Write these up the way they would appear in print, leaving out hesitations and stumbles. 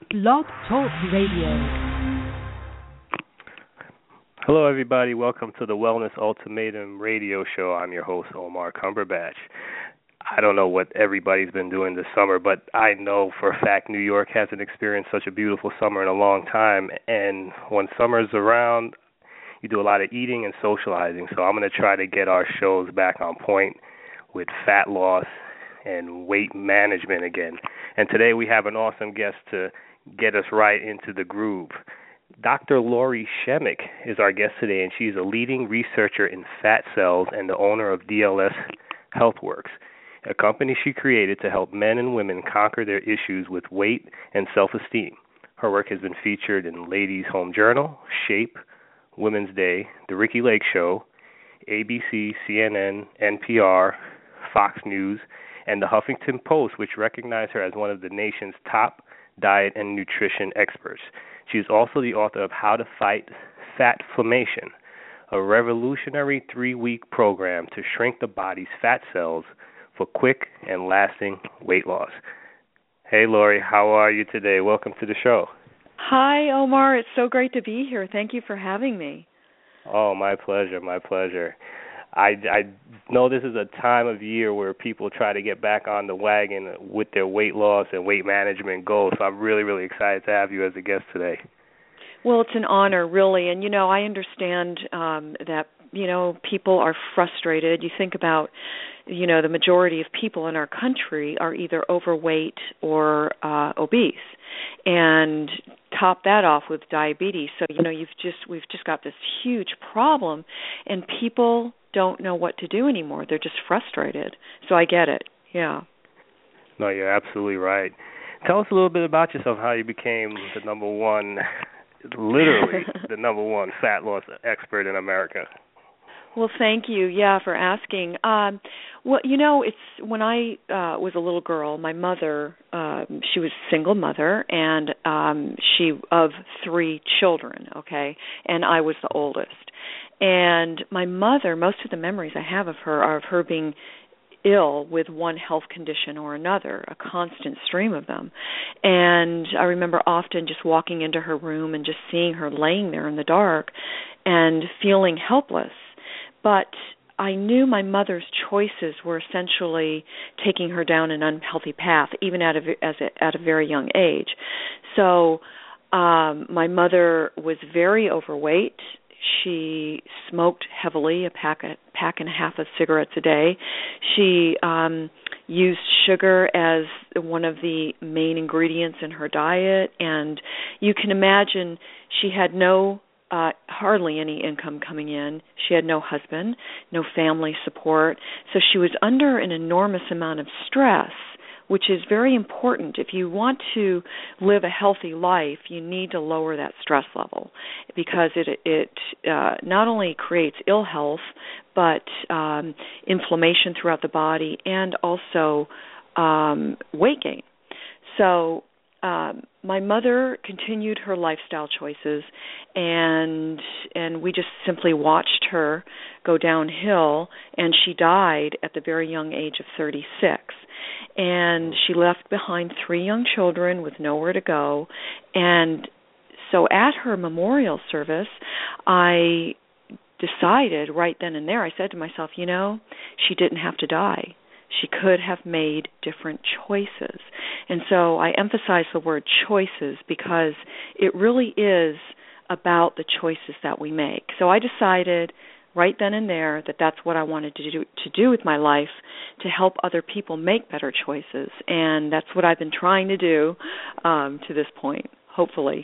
Blog Talk Radio. Hello, everybody. Welcome to the Wellness Ultimatum radio show. I'm your host, Omar Cumberbatch. I don't know what everybody's been doing this summer, but I know for a fact New York hasn't experienced such a beautiful summer in a long time. And when summer's around, you do a lot of eating and socializing. So I'm going to try to get our shows back on point with fat loss and weight management again. And today we have an awesome guest to get us right into the groove. Dr. Lori Shemek is our guest today, and she's a leading researcher in fat cells and the owner of DLS HealthWorks, a company she created to help men and women conquer their issues with weight and self-esteem. Her work has been featured in Ladies' Home Journal, Shape, Women's Day, The Ricki Lake Show, ABC, CNN, NPR, Fox News, and the Huffington Post, which recognize her as one of the nation's top diet and nutrition experts. She is also the author of How to Fight Fatflammation, a revolutionary 3-week program to shrink the body's fat cells for quick and lasting weight loss. Hey, Lori, how are you today? Welcome to the show. Hi, Omar. It's so great to be here. Thank you for having me. Oh, my pleasure, my pleasure. I know this is a time of year where people try to get back on the wagon with their weight loss and weight management goals, so I'm really, really excited to have you as a guest today. Well, it's an honor, really, and, I understand that, people are frustrated. You think about, the majority of people in our country are either overweight or obese, and top that off with diabetes. So, we've just got this huge problem, and people don't know what to do anymore. They're just frustrated. So I get it. Yeah. No, you're absolutely right. Tell us a little bit about yourself, how you became the number one fat loss expert in America. Well, thank you, for asking. It's when I was a little girl, my mother, she was a single mother, and she of 3 children, okay, and I was the oldest. And my mother, most of the memories I have of her are of her being ill with one health condition or another, a constant stream of them. And I remember often just walking into her room and just seeing her laying there in the dark and feeling helpless. But I knew my mother's choices were essentially taking her down an unhealthy path, even at a very young age. So my mother was very overweight. She smoked heavily, a pack and a half of cigarettes a day. She used sugar as one of the main ingredients in her diet, and you can imagine she had hardly any income coming in. She had no husband, no family support, so she was under an enormous amount of stress, which is very important. If you want to live a healthy life, you need to lower that stress level because it not only creates ill health, but inflammation throughout the body and also weight gain. So my mother continued her lifestyle choices, and we just simply watched her go downhill, and she died at the very young age of 36. And she left behind 3 young children with nowhere to go. And so at her memorial service, I decided right then and there, I said to myself, she didn't have to die. She could have made different choices. And so I emphasize the word choices because it really is about the choices that we make. So I decided right then and there that that's what I wanted to do with my life, to help other people make better choices. And that's what I've been trying to do to this point, hopefully.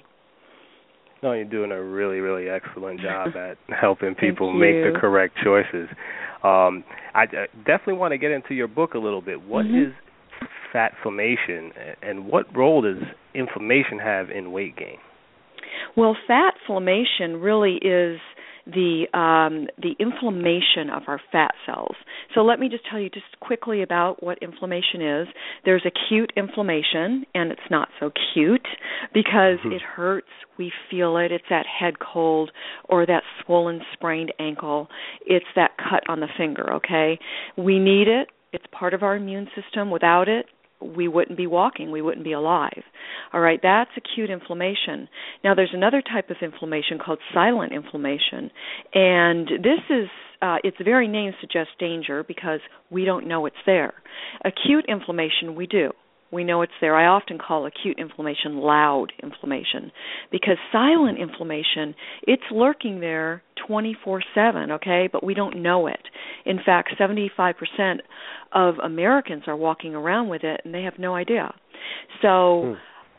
No, you're doing a really, really excellent job at helping people make the correct choices. I definitely want to get into your book a little bit. What is fatflammation, and what role does inflammation have in weight gain? Well, fatflammation really is the inflammation of our fat cells. So let me just tell you just quickly about what inflammation is. There's acute inflammation, and it's not so cute because it hurts. We feel it. It's that head cold or that swollen, sprained ankle. It's that cut on the finger, okay? We need it. It's part of our immune system. Without it, we wouldn't be walking, we wouldn't be alive. All right, that's acute inflammation. Now, there's another type of inflammation called silent inflammation, and this is its very name suggests danger because we don't know it's there. Acute inflammation, we do. We know it's there. I often call acute inflammation loud inflammation because silent inflammation, it's lurking there 24/7, okay, but we don't know it. In fact, 75% of Americans are walking around with it, and they have no idea. So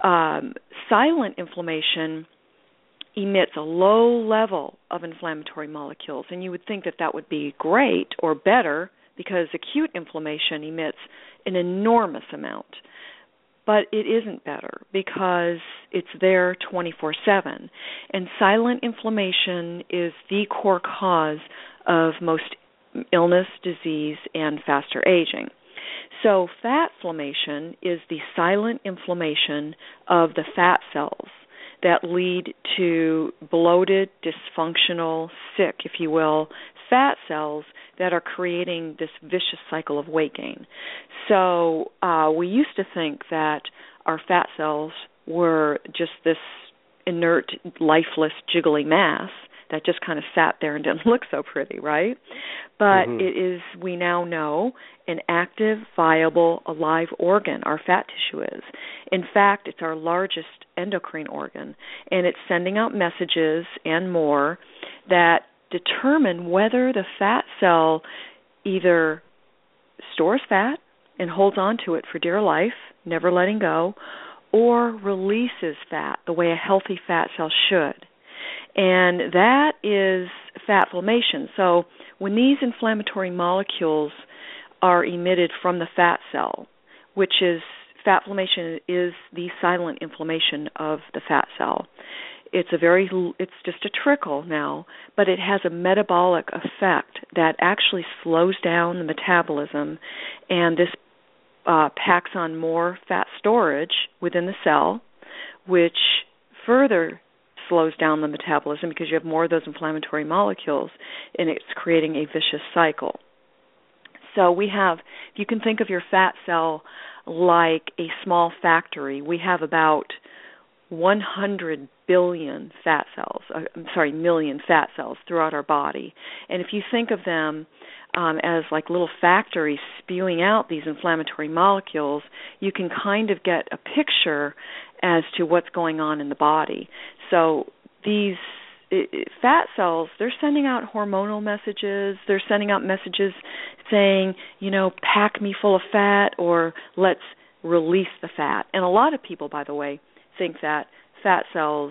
silent inflammation emits a low level of inflammatory molecules, and you would think that that would be great or better because acute inflammation emits an enormous amount. But it isn't better because it's there 24/7. And silent inflammation is the core cause of most illness, disease, and faster aging. So fatflammation is the silent inflammation of the fat cells that lead to bloated, dysfunctional, sick, if you will, fat cells that are creating this vicious cycle of weight gain. So we used to think that our fat cells were just this inert, lifeless, jiggly mass that just kind of sat there and didn't look so pretty, right? But it is, we now know, an active, viable, alive organ, our fat tissue is. In fact, it's our largest endocrine organ, and it's sending out messages and more that determine whether the fat cell either stores fat and holds on to it for dear life, never letting go, or releases fat the way a healthy fat cell should. And that is fatflammation. So when these inflammatory molecules are emitted from the fat cell, which is fatflammation is the silent inflammation of the fat cell. It's just a trickle now, but it has a metabolic effect that actually slows down the metabolism, and this packs on more fat storage within the cell, which further slows down the metabolism because you have more of those inflammatory molecules, and it's creating a vicious cycle. So we have, if you can think of your fat cell like a small factory, we have about 100 billion fat cells, million fat cells throughout our body. And if you think of them as like little factories spewing out these inflammatory molecules, you can kind of get a picture as to what's going on in the body. So these fat cells, they're sending out hormonal messages. They're sending out messages saying, pack me full of fat, or let's release the fat. And a lot of people, by the way, think that fat cells,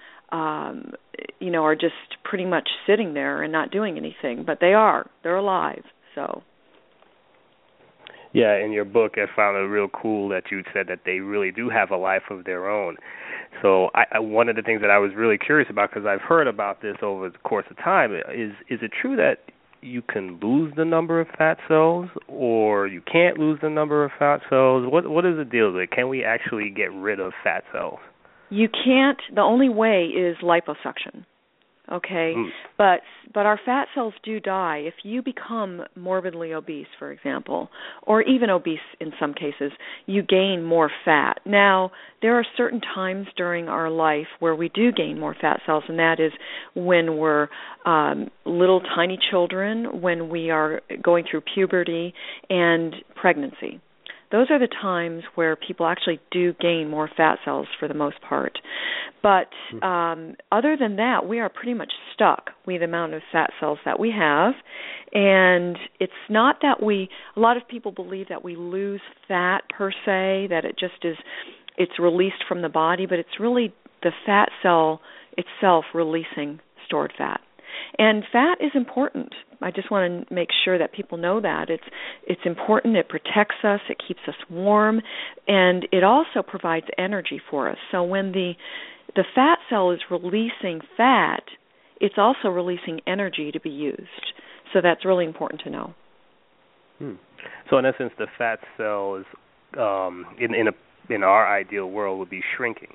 are just pretty much sitting there and not doing anything, but they are. They're alive. So. Yeah, in your book, I found it real cool that you said that they really do have a life of their own. So one of the things that I was really curious about, because I've heard about this over the course of time, is it true that you can lose the number of fat cells, or you can't lose the number of fat cells? What is the deal with it? Can we actually get rid of fat cells? You can't. The only way is liposuction. Okay, but our fat cells do die. If you become morbidly obese, for example, or even obese in some cases, you gain more fat. Now, there are certain times during our life where we do gain more fat cells, and that is when we're little tiny children, when we are going through puberty and pregnancy. Those are the times where people actually do gain more fat cells for the most part. But other than that, we are pretty much stuck with the amount of fat cells that we have. And it's not that a lot of people believe that we lose fat per se, that it's released from the body, but it's really the fat cell itself releasing stored fat. And fat is important. I just want to make sure that people know that. It's important. It protects us. It keeps us warm. And it also provides energy for us. So when the fat cell is releasing fat, it's also releasing energy to be used. So that's really important to know. So in essence, the fat cells in our ideal world would be shrinking.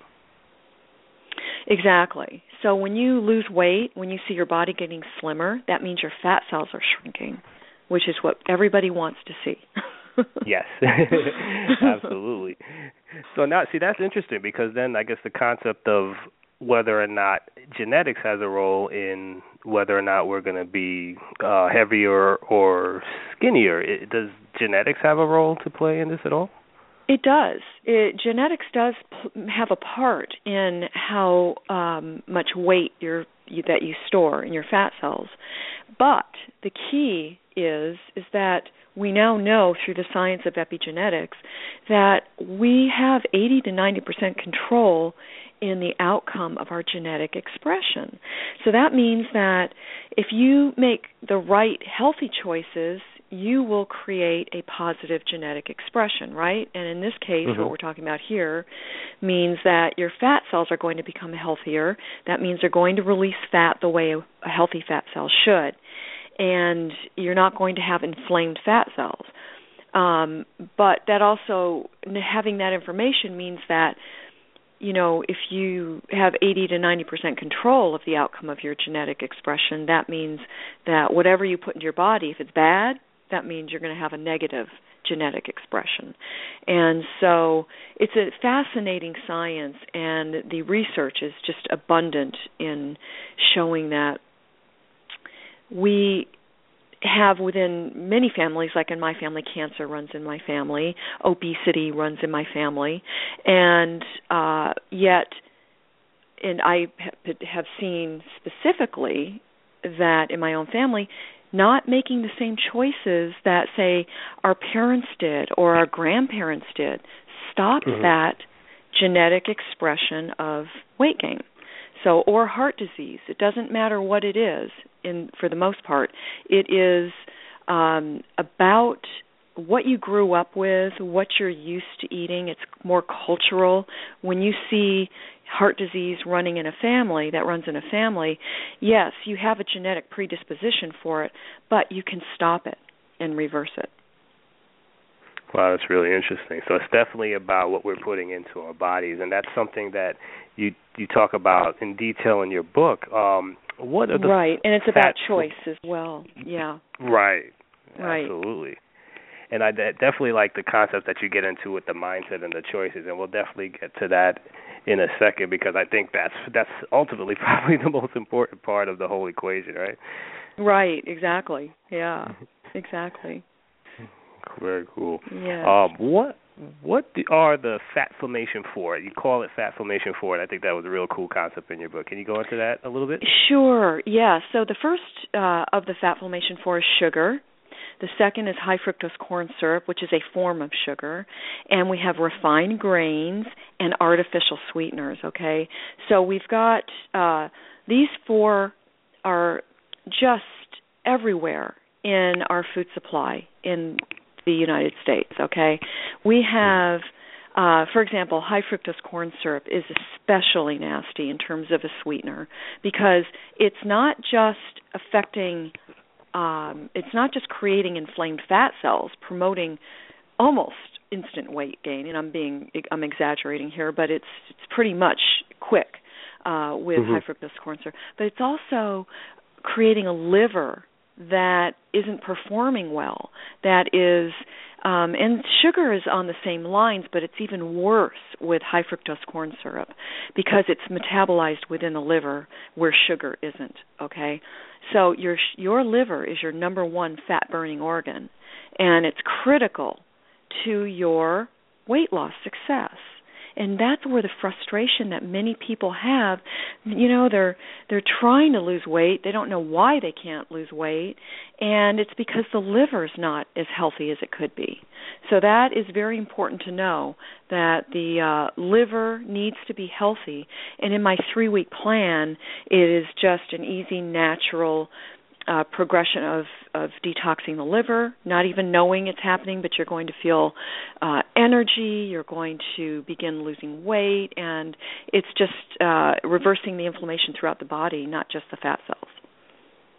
Exactly. So when you lose weight, when you see your body getting slimmer, that means your fat cells are shrinking, which is what everybody wants to see. Yes, absolutely. So now, see, that's interesting because then I guess the concept of whether or not genetics has a role in whether or not we're going to be heavier or skinnier. Does genetics have a role to play in this at all? It does. Genetics does have a part in how much weight that you store in your fat cells. But the key is that we now know through the science of epigenetics that we have 80 to 90% control in the outcome of our genetic expression. So that means that if you make the right healthy choices, you will create a positive genetic expression, right? And in this case, what we're talking about here means that your fat cells are going to become healthier. That means they're going to release fat the way a healthy fat cell should. And you're not going to have inflamed fat cells. But that also, having that information means that, you know, if you have 80 to 90% control of the outcome of your genetic expression, that means that whatever you put into your body, if it's bad, that means you're going to have a negative genetic expression. And so it's a fascinating science, and the research is just abundant in showing that we have within many families, like in my family, cancer runs in my family, obesity runs in my family, and yet, and I have seen specifically that in my own family, not making the same choices that, say, our parents did or our grandparents did stopped that genetic expression of weight gain. So, or heart disease. It doesn't matter what it is, for the most part. It is about what you grew up with, what you're used to eating. It's more cultural. When you see heart disease running in a family, that runs in a family, yes, you have a genetic predisposition for it, but you can stop it and reverse it. Wow, that's really interesting. So it's definitely about what we're putting into our bodies, and that's something that you talk about in detail in your book. What are the right, and it's about choice as well. Yeah. Right. Absolutely. And I definitely like the concept that you get into with the mindset and the choices, and we'll definitely get to that in a second because I think that's ultimately probably the most important part of the whole equation, right? Right. Exactly. Yeah. Exactly. Very cool. Yes. What are the fat formation for it? You call it fat formation for it. I think that was a real cool concept in your book. Can you go into that a little bit? Sure. Yeah. So the first of the fat formation for is sugar. The second is high fructose corn syrup, which is a form of sugar. And we have refined grains and artificial sweeteners, okay? So we've got these four are just everywhere in our food supply in the United States, okay? We have, for example, high fructose corn syrup is especially nasty in terms of a sweetener because it's not just affecting, it's not just creating inflamed fat cells, promoting almost instant weight gain, and I'm exaggerating here, but it's pretty much quick with high fructose corn syrup, but it's also creating a liver that isn't performing well, that is, and sugar is on the same lines, but it's even worse with high fructose corn syrup because it's metabolized within the liver where sugar isn't, okay? So your liver is your number one fat-burning organ, and it's critical to your weight loss success. And that's where the frustration that many people have, you know, they're trying to lose weight. They don't know why they can't lose weight, and it's because the liver's not as healthy as it could be. So that is very important to know, that the liver needs to be healthy. And in my 3-week plan, it is just an easy, natural progression of detoxing the liver, not even knowing it's happening, but you're going to feel energy, you're going to begin losing weight, and it's just reversing the inflammation throughout the body, not just the fat cells.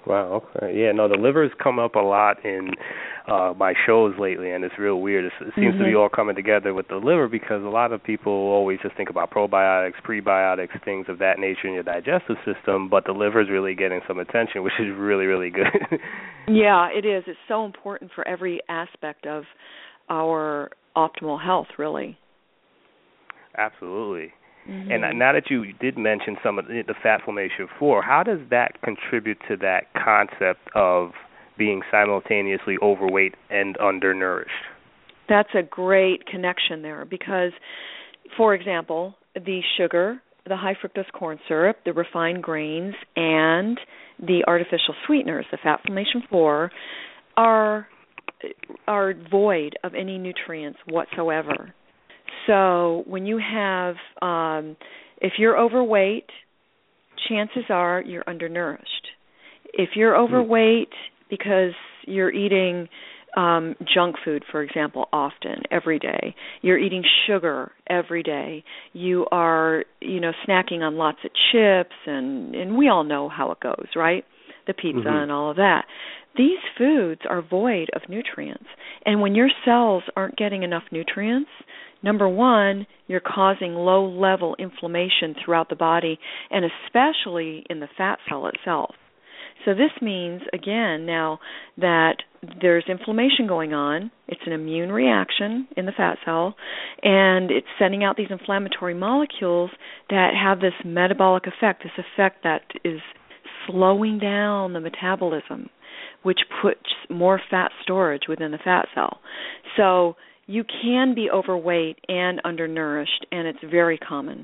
Wow. Okay. Yeah. No, the liver's come up a lot in my shows lately, and it's real weird. It seems to be all coming together with the liver because a lot of people always just think about probiotics, prebiotics, things of that nature in your digestive system, but the liver's really getting some attention, which is really, really good. Yeah, it is. It's so important for every aspect of our optimal health, really. Absolutely. And now that you did mention some of the fat formation 4, how does that contribute to that concept of being simultaneously overweight and undernourished? That's a great connection there because, for example, the sugar, the high fructose corn syrup, the refined grains, and the artificial sweeteners, the fat formation 4, are void of any nutrients whatsoever. So when you have, if you're overweight, chances are you're undernourished. If you're overweight because you're eating junk food, for example, often, every day, you're eating sugar every day, you are, snacking on lots of chips, and we all know how it goes, right? The pizza and all of that. These foods are void of nutrients. And when your cells aren't getting enough nutrients, number one, you're causing low-level inflammation throughout the body, and especially in the fat cell itself. So this means, again, now that there's inflammation going on, it's an immune reaction in the fat cell, and it's sending out these inflammatory molecules that have this metabolic effect, this effect that is slowing down the metabolism, which puts more fat storage within the fat cell. So you can be overweight and undernourished, and it's very common.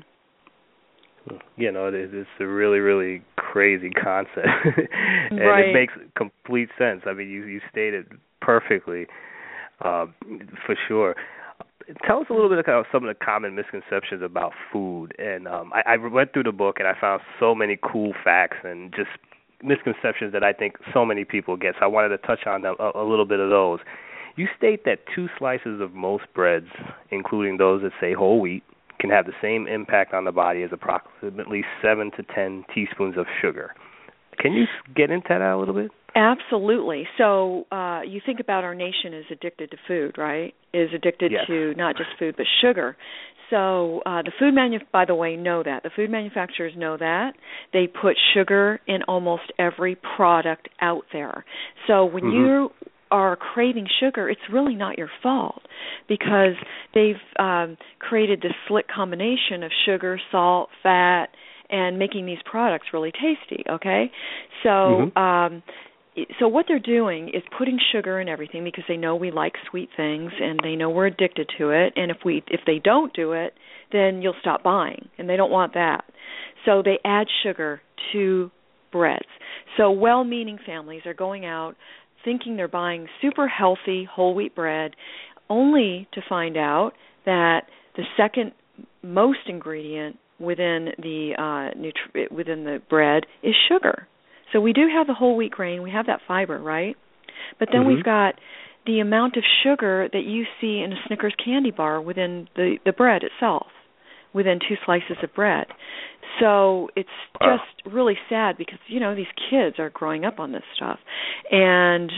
It's a really, really crazy concept. And right. It makes complete sense. I mean, you stated perfectly, for sure. Tell us a little bit about some of the common misconceptions about food. And I went through the book, and I found so many cool facts and just misconceptions that I think so many people get. So I wanted to touch on a little bit of those. You state that 2 slices of most breads, including those that say whole wheat, can have the same impact on the body as approximately 7 to 10 teaspoons of sugar. Can you get into that a little bit? Absolutely. So you think about our nation is addicted to food, right? Is addicted to not just food but sugar. So by the way, know that. The food manufacturers know that. They put sugar in almost every product out there. So when you are craving sugar, it's really not your fault because they've created this slick combination of sugar, salt, fat, and making these products really tasty, okay? So so what they're doing is putting sugar in everything because they know we like sweet things and they know we're addicted to it, and if they don't do it, then you'll stop buying, and they don't want that. So they add sugar to breads. So well-meaning families are going out thinking they're buying super healthy whole wheat bread, only to find out that the second most ingredient within the bread is sugar. So we do have the whole wheat grain, we have that fiber, right? But then we've got the amount of sugar that you see in a Snickers candy bar within the bread itself, within 2 slices of bread. So it's just really sad because, these kids are growing up on this stuff. And,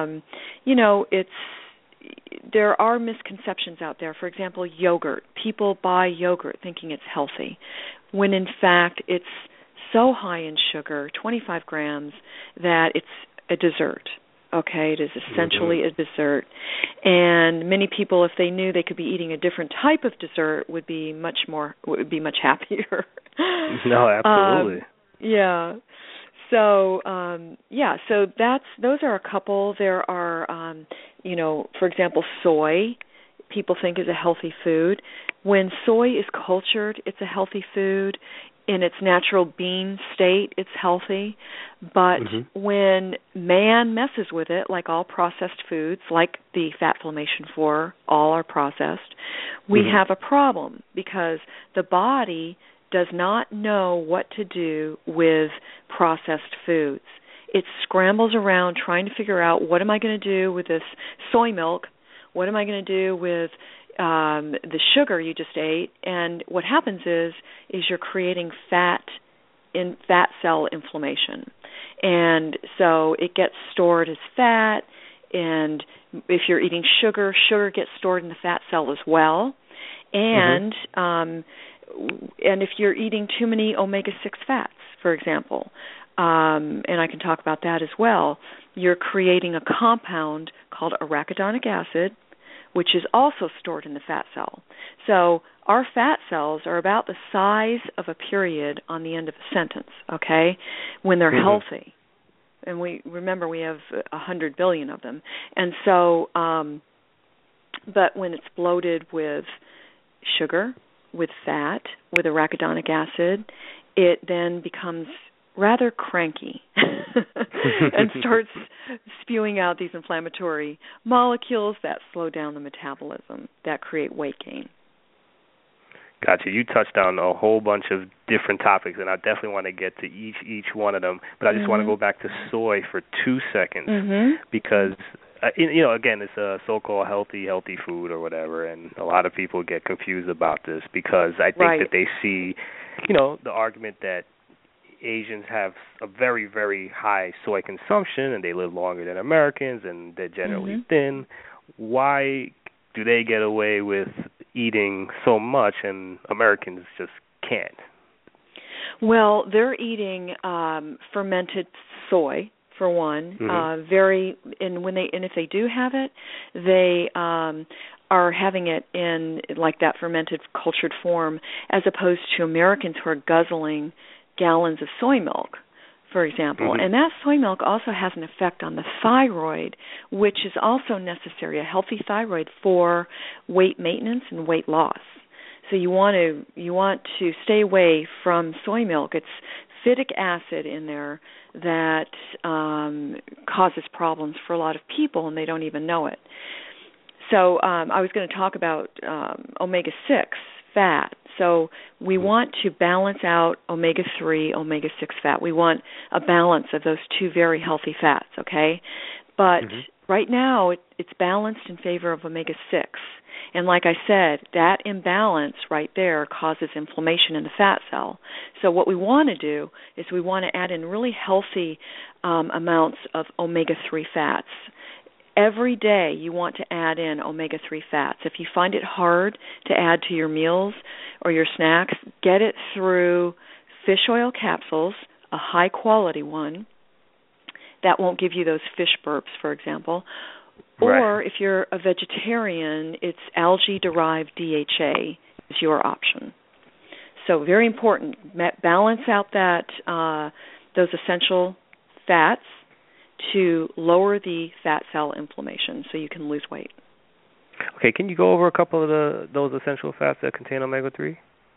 there are misconceptions out there. For example, yogurt. People buy yogurt thinking it's healthy, when in fact it's so high in sugar, 25 grams, that it's a dessert. Okay, it is essentially a dessert. And many people, if they knew they could be eating a different type of dessert, would be much happier. No, absolutely. Yeah. So, so those are a couple. There are, for example, soy, people think is a healthy food. When soy is cultured, it's a healthy food. In its natural bean state, it's healthy. But when man messes with it, like all processed foods, like the fat formation 4, all are processed, we have a problem because the body does not know what to do with processed foods. It scrambles around trying to figure out, what am I going to do with this soy milk? What am I going to do with the sugar you just ate? And what happens is you're creating fat cell inflammation. And so it gets stored as fat, and if you're eating sugar, sugar gets stored in the fat cell as well. And and if you're eating too many omega-6 fats, for example, and I can talk about that as well, you're creating a compound called arachidonic acid, which is also stored in the fat cell. So our fat cells are about the size of a period on the end of a sentence, okay, when they're healthy. And we have 100 billion of them. And so, but when it's bloated with sugar, with fat, with arachidonic acid, it then becomes rather cranky and starts spewing out these inflammatory molecules that slow down the metabolism, that create weight gain. Gotcha. You touched on a whole bunch of different topics, and I definitely want to get to each one of them. But I just want to go back to soy for 2 seconds because, again, it's a so-called healthy food or whatever, and a lot of people get confused about this because I think that they see, the argument that Asians have a very, very high soy consumption and they live longer than Americans and they're generally thin. Why do they get away with eating so much and Americans just can't? Well, they're eating fermented soy for one. If they do have it, they are having it in like that fermented cultured form, as opposed to Americans who are guzzling gallons of soy milk, for example. And that soy milk also has an effect on the thyroid, which is also necessary, a healthy thyroid, for weight maintenance and weight loss. So you want to stay away from soy milk. It's phytic acid in there that causes problems for a lot of people, and they don't even know it. So I was going to talk about omega-6 fat. So we want to balance out omega-3, omega-6 fat. We want a balance of those two very healthy fats, okay? But right now it's balanced in favor of omega-6. And like I said, that imbalance right there causes inflammation in the fat cell. So what we want to do is we want to add in really healthy amounts of omega-3 fats. Every day you want to add in omega-3 fats. If you find it hard to add to your meals or your snacks, get it through fish oil capsules, a high-quality one that won't give you those fish burps, for example. Or if you're a vegetarian, it's algae-derived DHA is your option. So very important. Balance out those essential fats to lower the fat cell inflammation so you can lose weight. Okay, can you go over a couple of those essential fats that contain omega-3?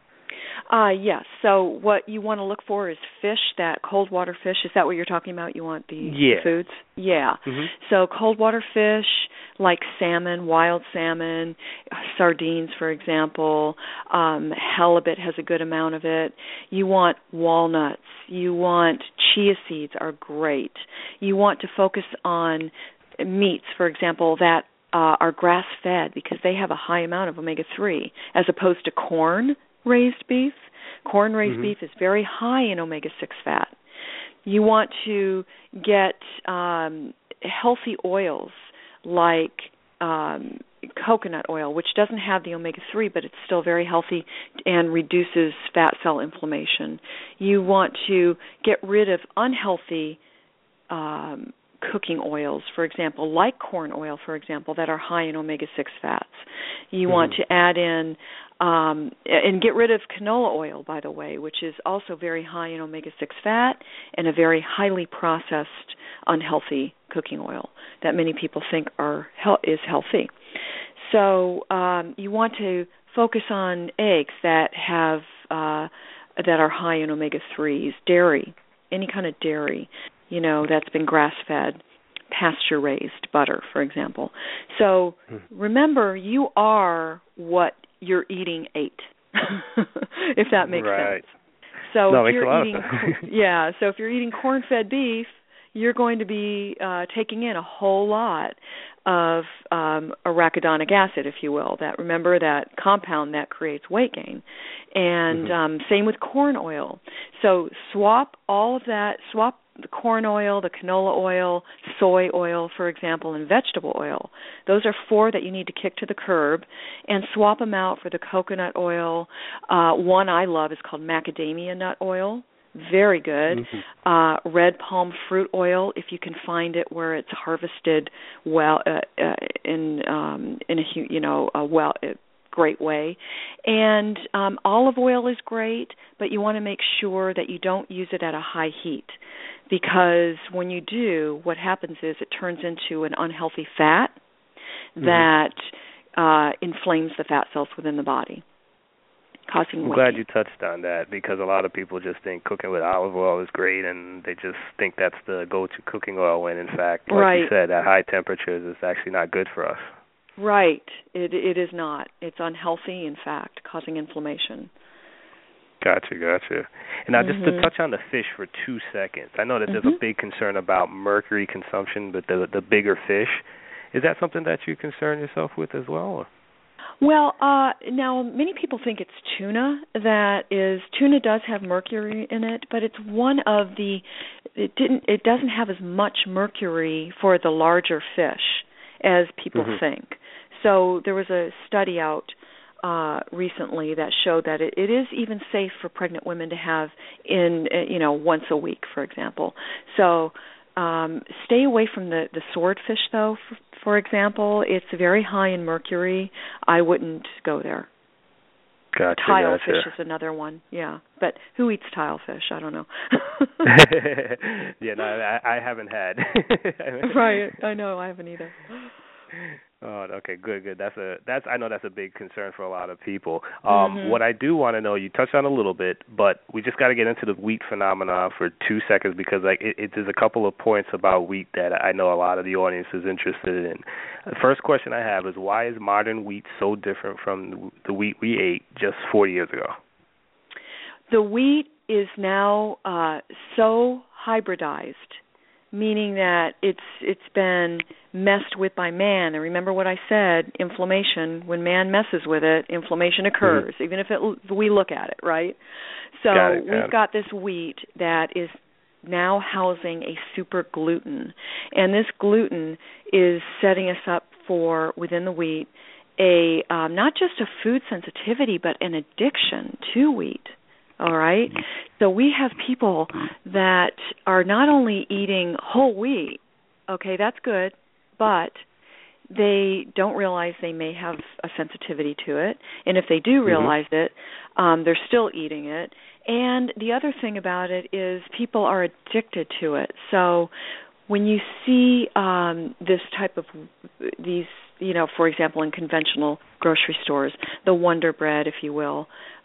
Yes. So what you want to look for is fish, that cold water fish. Is that what you're talking about? You want the foods? Yeah. So cold water fish like salmon, wild salmon, sardines, for example. Halibut has a good amount of it. You want walnuts. You want chia seeds are great. You want to focus on meats, for example, that are grass-fed because they have a high amount of omega-3 as opposed to corn-raised beef. Corn-raised beef is very high in omega-6 fat. You want to get healthy oils like coconut oil, which doesn't have the omega-3, but it's still very healthy and reduces fat cell inflammation. You want to get rid of unhealthy cooking oils, for example, like corn oil, for example, that are high in omega-6 fats. You want to add in and get rid of canola oil, by the way, which is also very high in omega-6 fat and a very highly processed, unhealthy cooking oil that many people think is healthy. So you want to focus on eggs that have that are high in omega-3s, dairy, any kind of dairy, that's been grass-fed, pasture-raised butter, for example. So remember, you are what your eating ate, if that makes sense. So if you're eating, so if you're eating corn-fed beef, you're going to be taking in a whole lot of arachidonic acid, if you will. Remember that compound that creates weight gain. And same with corn oil. So swap all of that, swap the corn oil, the canola oil, soy oil, for example, and vegetable oil. Those are 4 that you need to kick to the curb and swap them out for the coconut oil. One I love is called macadamia nut oil. Very good. Red palm fruit oil, if you can find it where it's harvested well in a great way. And olive oil is great, but you want to make sure that you don't use it at a high heat, because when you do, what happens is it turns into an unhealthy fat that inflames the fat cells within the body. I'm glad you touched on that, because a lot of people just think cooking with olive oil is great, and they just think that's the go-to cooking oil, when in fact, like you said, at high temperatures, it's actually not good for us. Right. It is not. It's unhealthy, in fact, causing inflammation. Gotcha. And now just to touch on the fish for 2 seconds, I know that there's a big concern about mercury consumption, but the bigger fish, is that something that you concern yourself with as well? Or? Well, now many people think it's tuna. Tuna does have mercury in it, but it's one of it doesn't have as much mercury for the larger fish as people think. So there was a study out recently that showed that it is even safe for pregnant women to have once a week, for example. So stay away from the swordfish, though. For example, it's very high in mercury. I wouldn't go there. Gotcha. Tilefish is another one, yeah. But who eats tilefish? I don't know. Yeah, no, I haven't had. Right, I know, I haven't either. Oh, okay, good. I know that's a big concern for a lot of people. What I do want to know, you touched on a little bit, but we just got to get into the wheat phenomena for 2 seconds, because there's a couple of points about wheat that I know a lot of the audience is interested in. The first question I have is, why is modern wheat so different from the wheat we ate just 40 years ago? The wheat is now so hybridized, meaning that it's been messed with by man. And remember what I said, inflammation, when man messes with it, inflammation occurs, even if we look at it, right? So we've got this wheat that is now housing a super gluten. And this gluten is setting us up for, within the wheat, not just a food sensitivity, but an addiction to wheat. All right? So we have people that are not only eating whole wheat, okay, that's good, but they don't realize they may have a sensitivity to it. And if they do realize it, they're still eating it. And the other thing about it is people are addicted to it. So when you see this type of these, for example, in conventional grocery stores, the Wonder Bread, if you will,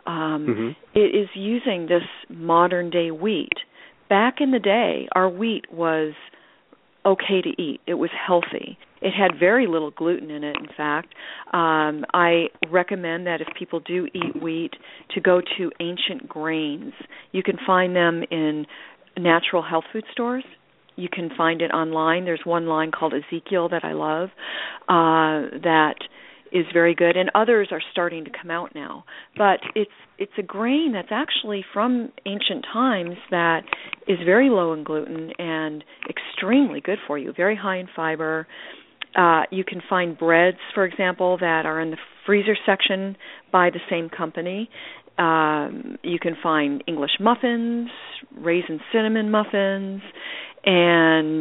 it is using this modern-day wheat. Back in the day, our wheat was okay to eat. It was healthy. It had very little gluten in it, in fact. I recommend that if people do eat wheat, to go to Ancient Grains. You can find them in natural health food stores. You can find it online. There's one line called Ezekiel that I love that is very good, and others are starting to come out now. But it's a grain that's actually from ancient times that is very low in gluten and extremely good for you, very high in fiber. You can find breads, for example, that are in the freezer section by the same company. You can find English muffins, raisin cinnamon muffins, and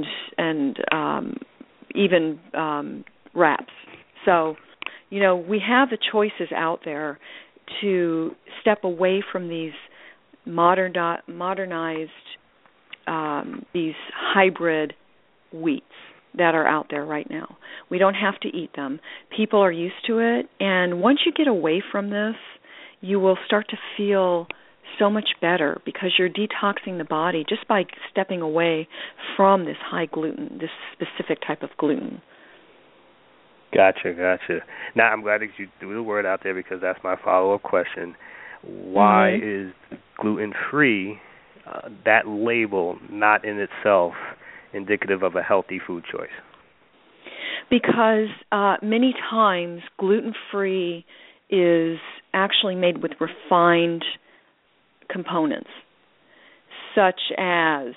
even wraps. So, we have the choices out there to step away from these modernized, these hybrid wheats that are out there right now. We don't have to eat them. People are used to it, and once you get away from this, you will start to feel so much better because you're detoxing the body just by stepping away from this high gluten, this specific type of gluten. Gotcha. Now, I'm glad that you threw the word out there because that's my follow-up question. Why is gluten-free, that label, not in itself indicative of a healthy food choice? Because many times gluten-free is actually made with refined components, such as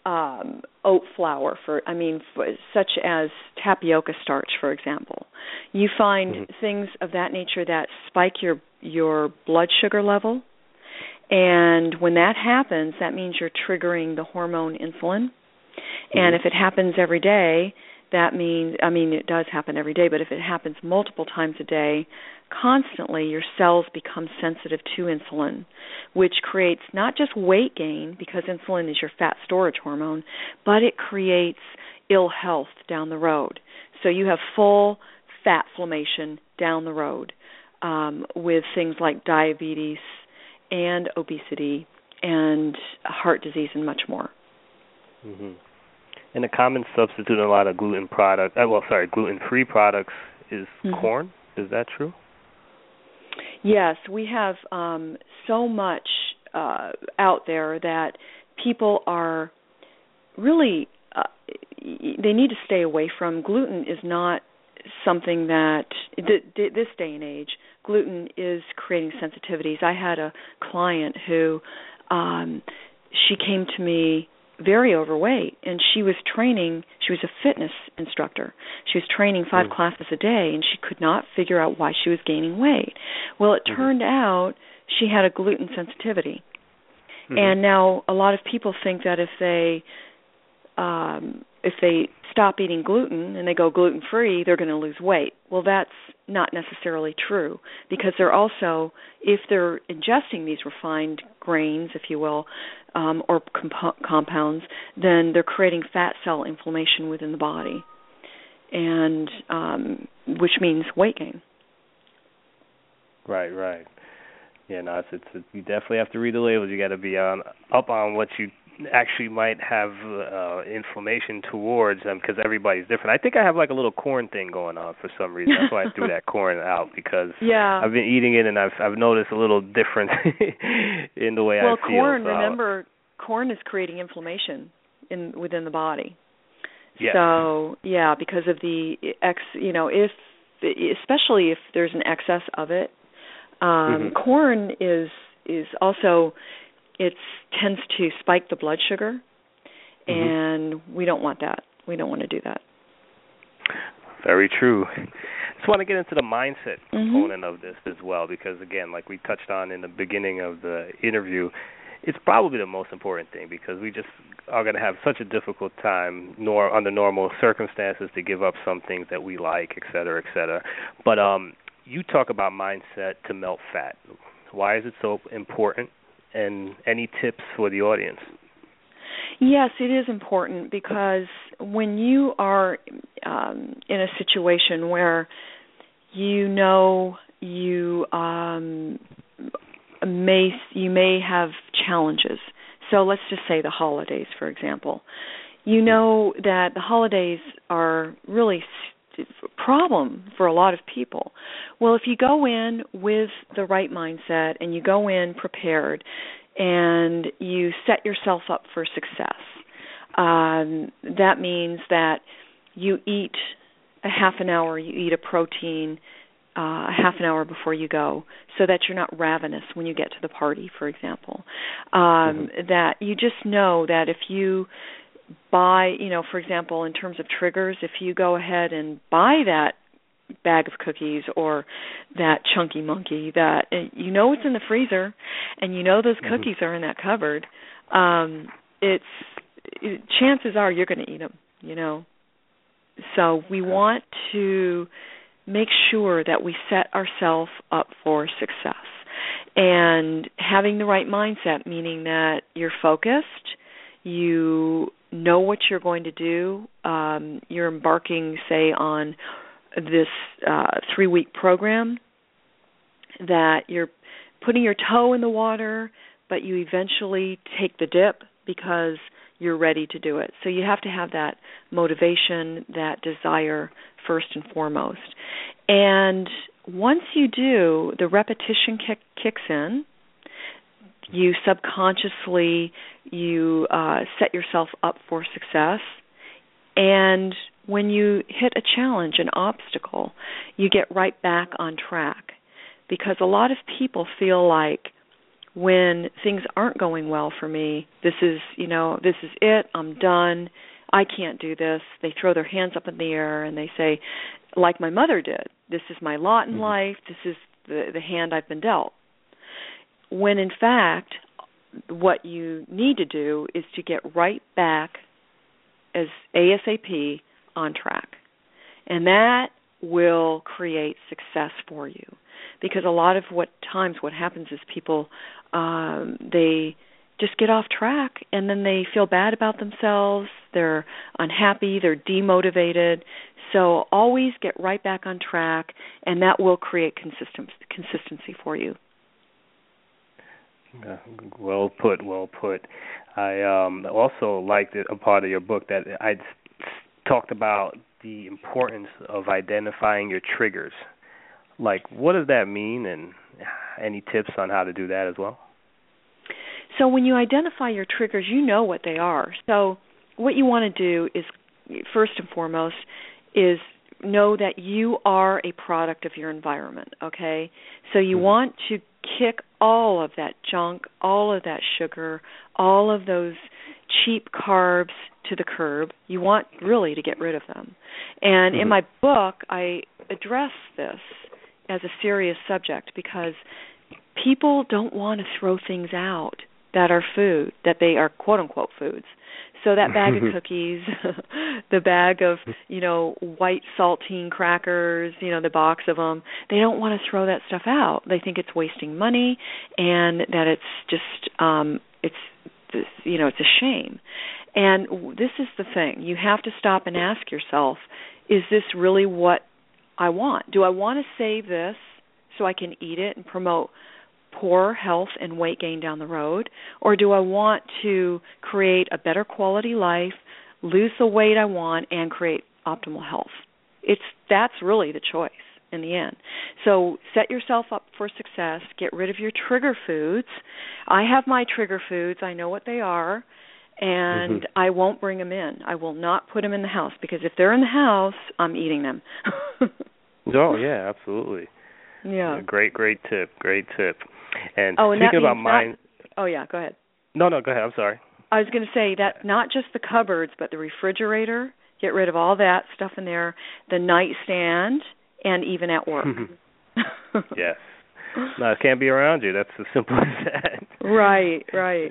oat flour, such as tapioca starch, for example. You find things of that nature that spike your blood sugar level, and when that happens, that means you're triggering the hormone insulin. And if it happens every day, that means, it does happen every day, but if it happens multiple times a day, constantly, your cells become sensitive to insulin, which creates not just weight gain, because insulin is your fat storage hormone, but it creates ill health down the road. So you have full fat inflammation down the road with things like diabetes and obesity and heart disease and much more. Mm-hmm. And a common substitute in a lot of gluten-free products is corn. Is that true? Yes, we have so much out there that people are really, they need to stay away from. Gluten is not something that, this day and age, gluten is creating sensitivities. I had a client who, she came to me very overweight, and she was a fitness instructor. She was training 5 classes a day, and she could not figure out why she was gaining weight. Well, it turned out she had a gluten sensitivity. And now a lot of people think that if they stop eating gluten and they go gluten-free, they're going to lose weight. Well, that's not necessarily true, because they're also, if they're ingesting these refined grains, if you will, or compounds, then they're creating fat cell inflammation within the body, and which means weight gain. Right. Yeah, no, it's you definitely have to read the labels. You got to be up on what you actually might have inflammation towards them, because everybody's different. I think I have like a little corn thing going on for some reason. That's why I threw that corn out, because I've been eating it and I've noticed a little difference in the way I feel. Well, corn, remember, corn is creating inflammation within the body. Yes. So, because of the especially if there's an excess of it, corn is also, it tends to spike the blood sugar, and we don't want that. We don't want to do that. Very true. Just want to get into the mindset component of this as well, because, again, like we touched on in the beginning of the interview, it's probably the most important thing, because we just are going to have such a difficult time under normal circumstances to give up some things that we like, et cetera, et cetera. But you talk about mindset to melt fat. Why is it so important? And any tips for the audience? Yes, it is important, because when you are in a situation where you know you may have challenges. So let's just say the holidays, for example. You know that the holidays are really a problem for a lot of people. Well, if you go in with the right mindset and you go in prepared and you set yourself up for success, that means that you eat a half an hour, you eat a protein a half an hour before you go, so that you're not ravenous when you get to the party, for example. That you just know that if you buy, for example, in terms of triggers, if you go ahead and buy that bag of cookies or that chunky monkey that you know it's in the freezer and you know those cookies are in that cupboard, chances are you're going to eat them, So we want to make sure that we set ourselves up for success. And having the right mindset, meaning that you're focused, you know what you're going to do, you're embarking, say, on this 3-week program, that you're putting your toe in the water, but you eventually take the dip because you're ready to do it. So you have to have that motivation, that desire first and foremost. And once you do, the repetition kicks in. You subconsciously, set yourself up for success. And when you hit a challenge, an obstacle, you get right back on track. Because a lot of people feel like when things aren't going well for me. This is it. I'm done. I can't do this. They throw their hands up in the air and they say, like my mother did, this is my lot in life. This is the hand I've been dealt. When in fact, what you need to do is to get right back as ASAP on track. And that will create success for you. Because a lot of what happens is people, they just get off track and then they feel bad about themselves. They're unhappy. They're demotivated. So always get right back on track, and that will create consistency for you. Well put. I also liked a part of your book that I talked about the importance of identifying your triggers. Like, what does that mean, and any tips on how to do that as well? So when you identify your triggers, you know what they are. So what you want to do is, first and foremost, is know that you are a product of your environment, okay? So you want to kick all of that junk, all of that sugar, all of those cheap carbs to the curb. You want really to get rid of them. And in my book, I address this as a serious subject because people don't want to throw things out that are food, that they are quote-unquote foods. So that bag of cookies, the bag of, white saltine crackers, the box of them, they don't want to throw that stuff out. They think it's wasting money and that it's just, it's a shame. And this is the thing. You have to stop and ask yourself, is this really what I want? Do I want to save this so I can eat it and promote poor health and weight gain down the road, or do I want to create a better quality life, lose the weight I want, and create optimal health? That's really the choice in the end. So set yourself up for success. Get rid of your trigger foods. I have my trigger foods. I know what they are, and I won't bring them in. I will not put them in the house because if they're in the house, I'm eating them. Oh, yeah, absolutely. Yeah. Great tip. And and speaking about mine... Oh, yeah, go ahead. No, go ahead. I'm sorry. I was going to say that not just the cupboards, but the refrigerator, get rid of all that stuff in there, the nightstand, and even at work. Yes. No, it can't be around you. That's as simple as that. Right.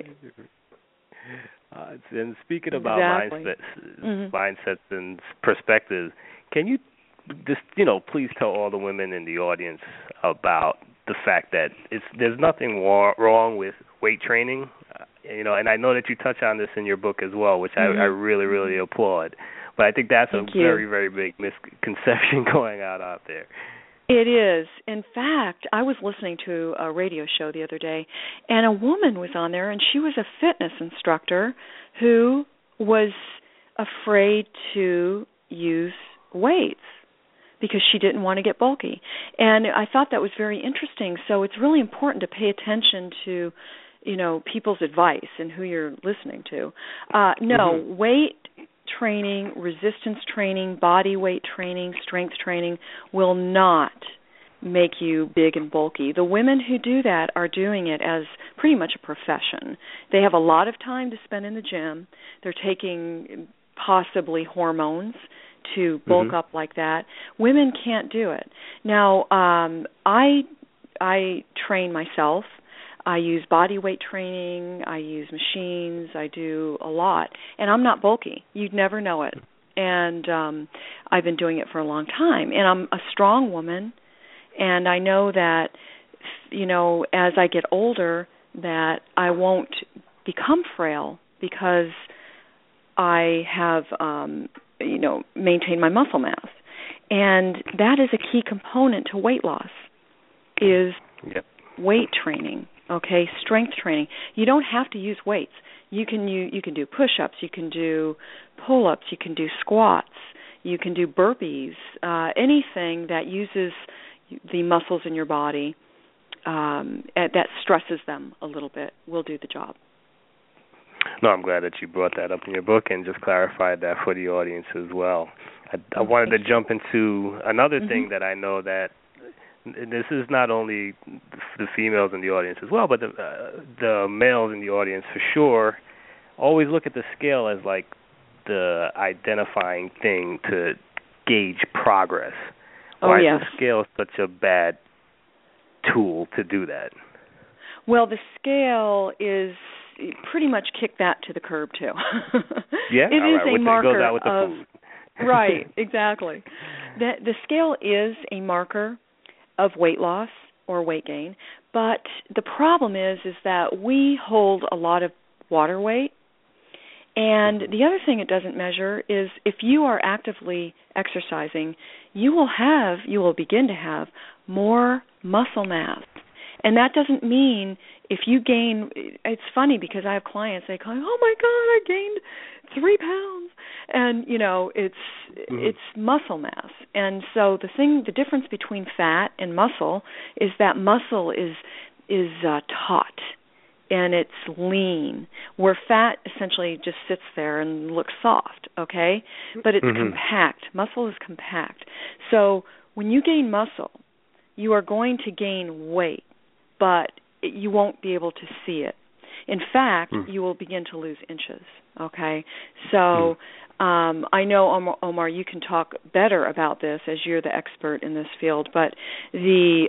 And speaking about mindsets and perspectives, can you just, please tell all the women in the audience about the fact that there's nothing wrong with weight training, and I know that you touch on this in your book as well, which I really, really applaud. But I think that's a very, very big misconception going out there. It is. In fact, I was listening to a radio show the other day, and a woman was on there, and she was a fitness instructor who was afraid to use weights because she didn't want to get bulky. And I thought that was very interesting. So it's really important to pay attention to, people's advice and who you're listening to. Weight training, resistance training, body weight training, strength training will not make you big and bulky. The women who do that are doing it as pretty much a profession. They have a lot of time to spend in the gym. They're taking possibly hormones to bulk up like that. Women can't do it. Now, I train myself. I use body weight training. I use machines. I do a lot. And I'm not bulky. You'd never know it. And I've been doing it for a long time. And I'm a strong woman. And I know that, as I get older, that I won't become frail because I have maintain my muscle mass. And that is a key component to weight loss, is weight training, strength training. You don't have to use weights. You can do push-ups, you can do pull-ups, you can do squats, you can do burpees, anything that uses the muscles in your body that stresses them a little bit will do the job. No, I'm glad that you brought that up in your book and just clarified that for the audience as well. I wanted to jump into another thing that I know that this is not only the females in the audience as well, but the males in the audience for sure, always look at the scale as like the identifying thing to gauge progress. Why is the scale such a bad tool to do that? Well, the scale is pretty much kick that to the curb too. Yeah, it is a marker it goes out with the food. Right, exactly. The scale is a marker of weight loss or weight gain, but the problem is that we hold a lot of water weight, and the other thing it doesn't measure is if you are actively exercising, you will begin to have more muscle mass. And that doesn't mean if you gain, it's funny because I have clients, they call me, oh my God, I gained 3 pounds. And, it's muscle mass. And so the difference between fat and muscle is that muscle is taut and it's lean, where fat essentially just sits there and looks soft, okay? But it's compact. Muscle is compact. So when you gain muscle, you are going to gain weight, but you won't be able to see it. In fact, you will begin to lose inches, okay? So I know, Omar, you can talk better about this as you're the expert in this field, but the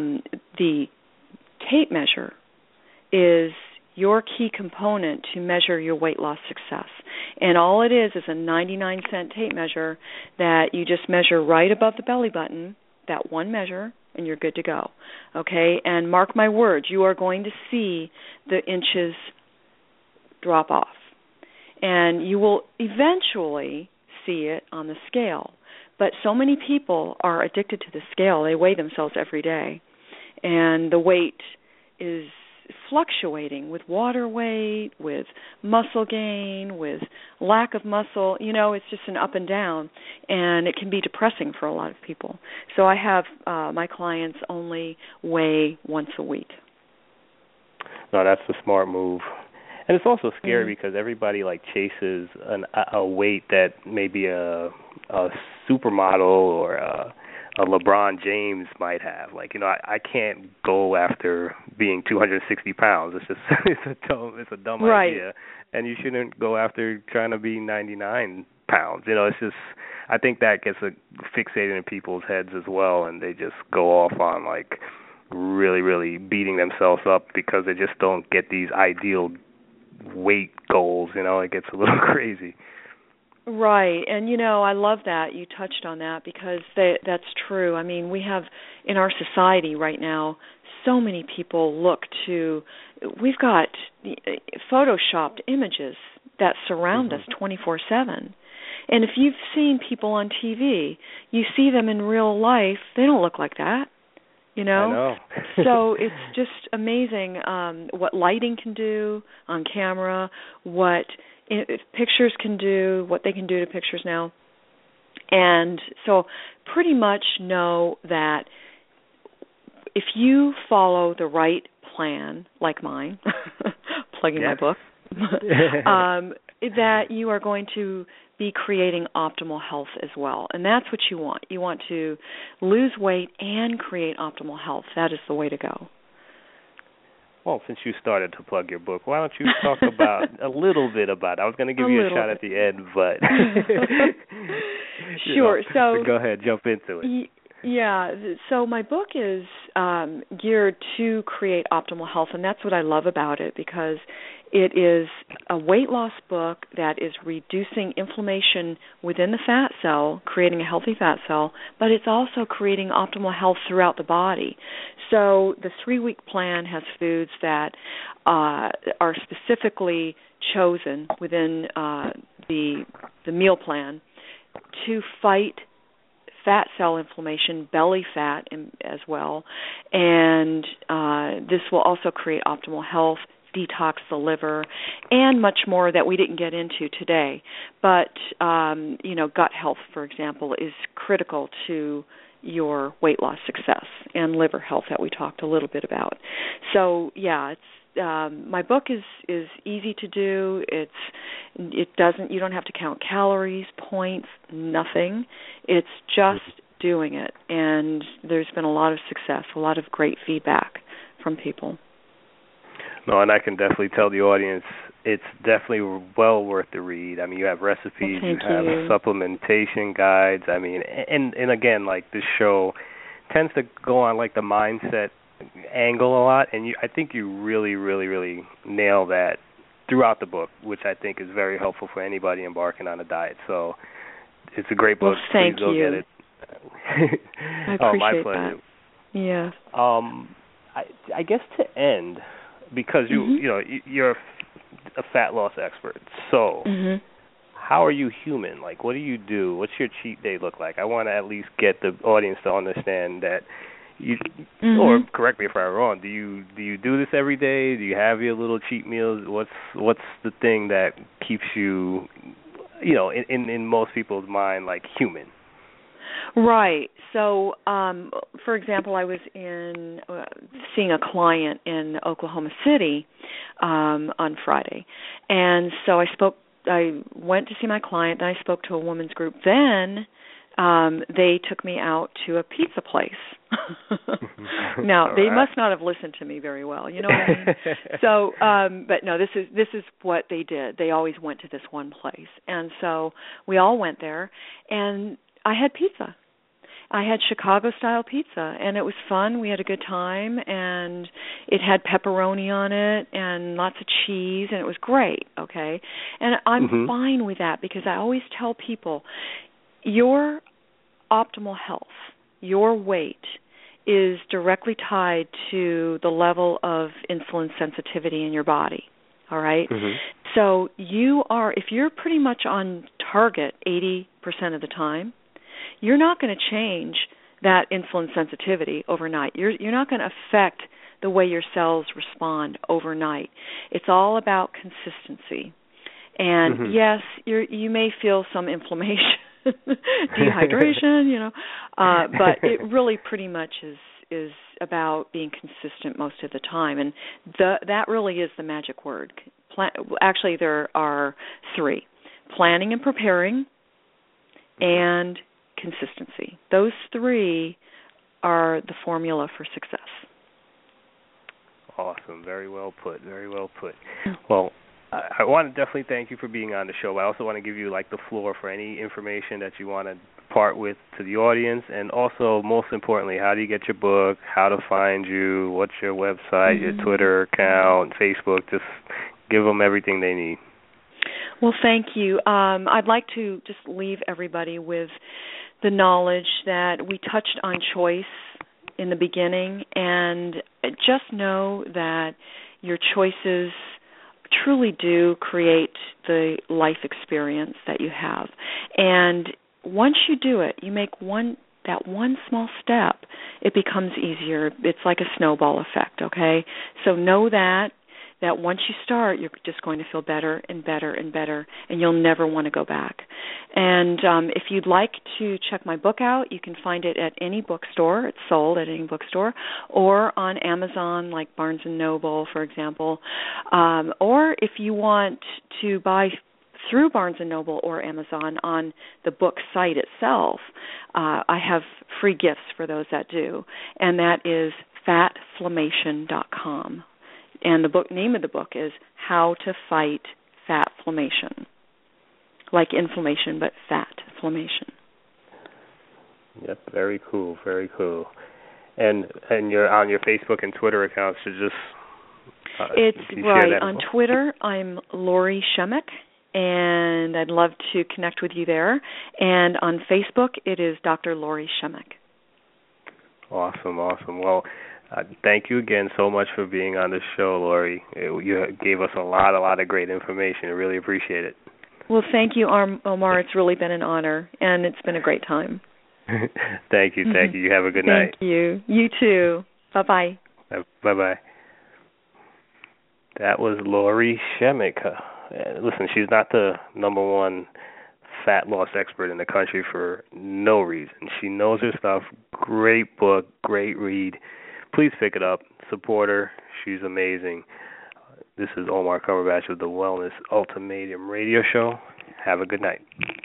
tape measure is your key component to measure your weight loss success. And all it is a 99-cent tape measure that you just measure right above the belly button, that one measure, and you're good to go, okay? And mark my words, you are going to see the inches drop off. And you will eventually see it on the scale. But so many people are addicted to the scale. They weigh themselves every day. And the weight is fluctuating with water weight, with muscle gain, with lack of muscle. It's just an up and down, and it can be depressing for a lot of people. So I have my clients only weigh once a week. No, that's a smart move. And it's also scary because everybody chases a weight that maybe a supermodel or a LeBron James might have. I can't go after being 260 pounds. It's just it's a dumb idea, and you shouldn't go after trying to be 99 pounds. It's just, I think that gets fixated in people's heads as well, and they just go off on really, really beating themselves up because they just don't get these ideal weight goals. It gets a little crazy. Right, and I love that you touched on that because that's true. I mean, we have in our society right now so many people we've got photoshopped images that surround us 24/7. And if you've seen people on TV, you see them in real life, they don't look like that. I know. So it's just amazing what lighting can do on camera, what pictures can do, what they can do to pictures now. And so pretty much know that if you follow the right plan, like mine, plugging my book, that you are going to be creating optimal health as well. And that's what you want. You want to lose weight and create optimal health. That is the way to go. Well, since you started to plug your book, why don't you talk about a little bit about it? I was going to give you a shot at the end, but sure. So go ahead, jump into it. Yeah. So my book is geared to create optimal health, and that's what I love about it because it is a weight loss book that is reducing inflammation within the fat cell, creating a healthy fat cell, but it's also creating optimal health throughout the body. So the 3-week plan has foods that are specifically chosen within the meal plan to fight fat cell inflammation, belly fat as well, and this will also create optimal health, detox the liver, and much more that we didn't get into today. But, gut health, for example, is critical to your weight loss success, and liver health that we talked a little bit about. So, yeah, it's my book is easy to do. You don't have to count calories, points, nothing. It's just doing it, and there's been a lot of success, a lot of great feedback from people. No, and I can definitely tell the audience it's definitely well worth the read. I mean, you have recipes, you have supplementation guides. I mean, and again, like this show tends to go on like the mindset angle a lot, and I think you really, really, really nail that throughout the book, which I think is very helpful for anybody embarking on a diet. So it's a great book. Well, thank Please go you. get it. I appreciate oh, my pleasure. That. Yeah. I guess to end, because you're a fat loss expert, so how are you human? Like, what do you do? What's your cheat day look like? I want to at least get the audience to understand that you, or correct me if I'm wrong. Do you do this every day? Do you have your little cheat meals? What's the thing that keeps you, in most people's mind, like human? Right. So, for example, I was in seeing a client in Oklahoma City on Friday, and so I went to see my client. Then I spoke to a women's group. Then they took me out to a pizza place. Now they must not have listened to me very well. You know what I mean? So, but no, this is what they did. They always went to this one place, and so we all went there, and I had pizza. I had Chicago-style pizza, and it was fun. We had a good time, and it had pepperoni on it and lots of cheese, and it was great, okay? And I'm fine with that because I always tell people your optimal health, your weight, is directly tied to the level of insulin sensitivity in your body, all right? So if you're pretty much on target 80% of the time, you're not going to change that insulin sensitivity overnight. You're not going to affect the way your cells respond overnight. It's all about consistency. And yes, you may feel some inflammation, dehydration, but it really pretty much is about being consistent most of the time. And that really is the magic word. Actually, there are three: planning and preparing, and consistency. Those three are the formula for success. Awesome. Very well put. Very well put. Well, I want to definitely thank you for being on the show. I also want to give you the floor for any information that you want to part with to the audience, and also, most importantly, how do you get your book, how to find you, what's your website, your Twitter account, Facebook. Just give them everything they need. Well, thank you. I'd like to just leave everybody with the knowledge that we touched on choice in the beginning, and just know that your choices truly do create the life experience that you have. And once you do it, you make that one small step, it becomes easier. It's like a snowball effect, okay? So know that once you start, you're just going to feel better and better and better, and you'll never want to go back. And if you'd like to check my book out, you can find it at any bookstore. It's sold at any bookstore, or on Amazon, like Barnes & Noble, for example. Or if you want to buy through Barnes & Noble or Amazon on the book site itself, I have free gifts for those that do, and that is fatflammation.com. And the name of the book is How to Fight Fatflammation. Like inflammation, but fatflammation. Yep, very cool, very cool. And you're on your Facebook and Twitter accounts to just it's right on Twitter. I'm Lori Shemek, and I'd love to connect with you there. And on Facebook, it is Dr. Lori Shemek. Awesome. Well, thank you again so much for being on the show, Lori. You gave us a lot of great information. I really appreciate it. Well, thank you, Omar. It's really been an honor, and it's been a great time. Thank you. You have a good night. Thank you. You too. Bye-bye. Bye-bye. That was Lori Shemek. Listen, she's not the number one fat loss expert in the country for no reason. She knows her stuff. Great book, great read. Please pick it up. Support her. She's amazing. This is Omar Cumberbatch of the Wellness Ultimatum Radio Show. Have a good night.